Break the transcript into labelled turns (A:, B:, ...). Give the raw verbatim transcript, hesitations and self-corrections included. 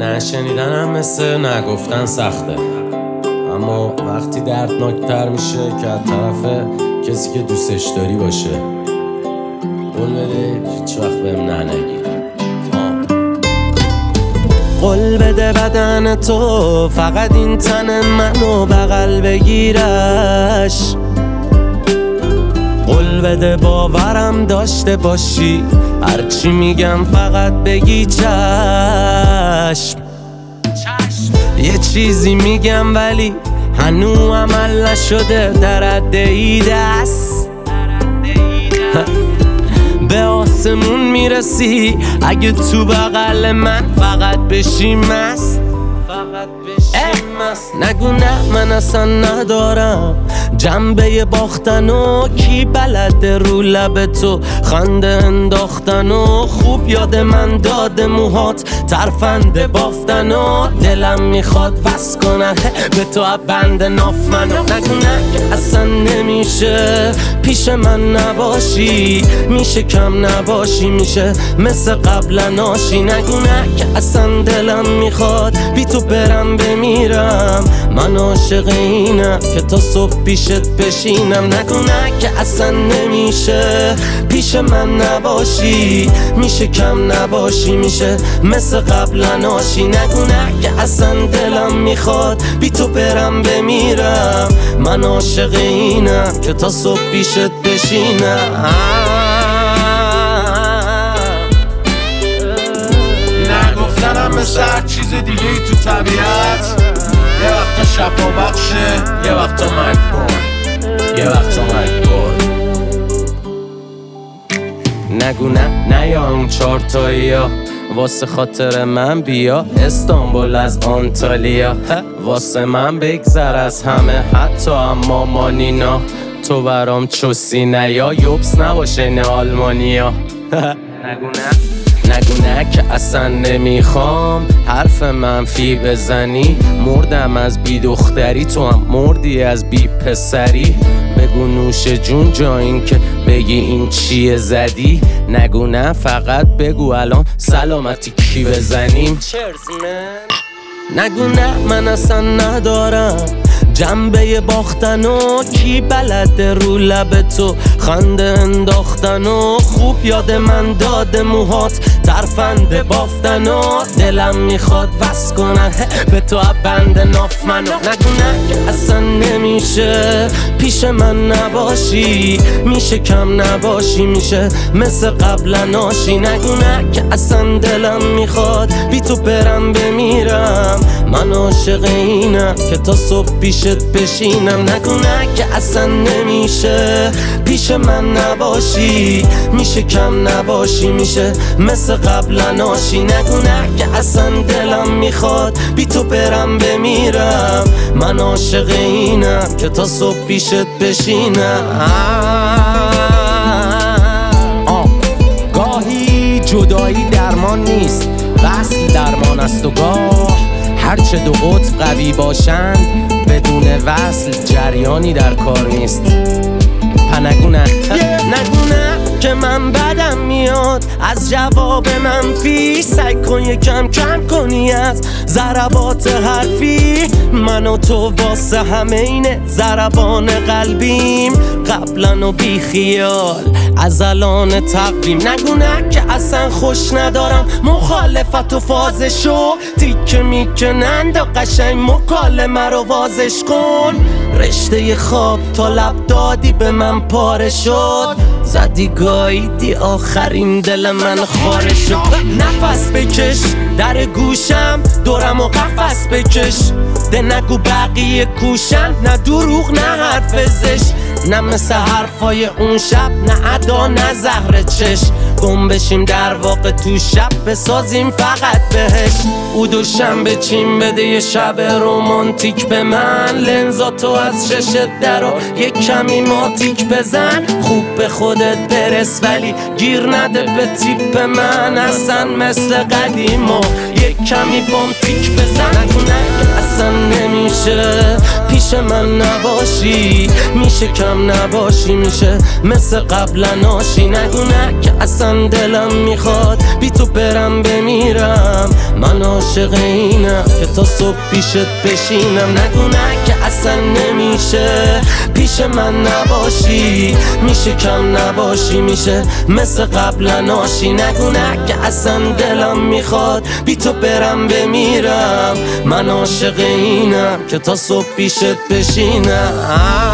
A: نشنیدنم مثل نگفتن سخته، اما وقتی دردناکتر میشه که از طرف کسی که دوستش داری باشه. قول بده هیچ وقت بهم نه نگی. قول بده بدن تو فقط این تن منو بغل بگیرش. قول بده باورم داشته باشی، هرچی میگم فقط بگی چشم. یه چیزی میگم ولی هنو عمل نشده، در عده دست به آسمون میرسی اگه تو بغل من فقط بشی مست. نگو نه من اصلا ندارم جنبه باختن و کی بلده رو لب تو خنده انداختن و خوب یاد من داده موهات ترفنده بافتن و دلم میخواد وس کنه به تو بند ناف منو. نگو نه که اصلا نمیشه پیش من نباشی، میشه کم نباشی، میشه مثل قبل ناشی. نگو نه که اصلا دلم میخواد بی تو برم بمیرم، من عاشق اینم که تا صبح پیشت بشینم. نگو نه که اصلا نمیشه پیش من نباشی، میشه کم نباشی، میشه مثل قبل ناشی. نگو نه که اصلا دلم میخواد بی تو برم بمیرم، من عاشق اینم که تا صبح پیشت بشینم.
B: نگفتنم مثل هر چیز دیگه ای تو طبیعت، یه وقتا شفا بخشه، یه وقتا مجبور، یه وقتا مجبور.
A: نگو نه نه یا اون چارتایی ها واسه خاطر من بیا استانبول از آنتالیا، واسه من بگذر از همه حتی اما مانینا. تو برام چوسی نه یا یوبس نباشه نه آلمانیا. نگو نه نگو نه که اصلا نمیخوام حرف منفی بزنی، مردم از بی دختری تو هم مردی از بی پسری. بگو نوش جون جا این که بگی این چیه زدی. نگو نه فقط بگو الان سلامتی کی بزنیم. نگو نه من اصلا ندارم جنبه باختن و کی بلده رو لب تو خنده انداختن و خوب یاد من داده موهات ترفنده بافتن و دلم میخواد وس کنه به تو بند ناف منو. نگو نه که اصلا نمیشه پیش من نباشی، میشه کم نباشی، میشه مثل قبل ناشی. نگو نه که اصلا دلم میخواد بی تو برم بمیرم، من عاشق اینم که تا صبح پیشت بشینم. نگو نه که اصلا نمیشه پیش من نباشی، میشه کم نباشی، میشه مثل قبل ناشی. نگو نه که اصلا دلم میخواد بی تو برم بمیرم، من عاشق اینم که تا صبح پیشت بشینم. آه. گاهی جدایی درمان نیست، وصل درمان است و گاه هرچه دو قطب قوی باشند بدون وصل جریانی در کار نیست. نگو نه نگو نه که من بدم میاد از جواب منفی، سعی کن یکم کم کنی از ضربات حرفی. من و تو واسه همه اینه ضربان قلبیم، قبلا و بی خیال از الان تقویم. نگو نه که اصلا خوش ندارم مخالفت و فازشو، تیکه میکنند و قشنگ مکالمه رو وازش کن. رشته خواب تا لب دادی به من پاره شد، زدی گاییدی آخرین دل من خاره شد. نفس بکش در گوشم دورم و قفس بکش، ده نگو بقیه کوشن، نه دروغ نه حرف زش، نه مثل حرفای اون شب، نه ادا نه زهر چش. گم بشیم در واقع تو شب بسازیم فقط بهش. او دوشنبه چین بده یه شب رومانتیک به من، لنزاتو از ششت درا یک کمی ماتیک بزن. خوب به خودت برس ولی گیر نده به تیپ من، اصلا مثل قدیما یک کمی بامتیک بزن. نگو نه اصلا نمیشه پیش من نباشی، میشه کم نباشی، میشه مثل قبل ناشی. نگو نه که اصلا دلم میخواد بی تو برم بمیرم، من عاشق اینم که تا صبح پیشت بشینم. نگو نه که اصلا نمیشه پیش من نباشی، میشه کم نباشی، میشه مثل قبلا آشی. نگو نه که اصلا دلم میخواد بی تو برم بمیرم. من عاشق اینم که تا صبح پیشت بشینم.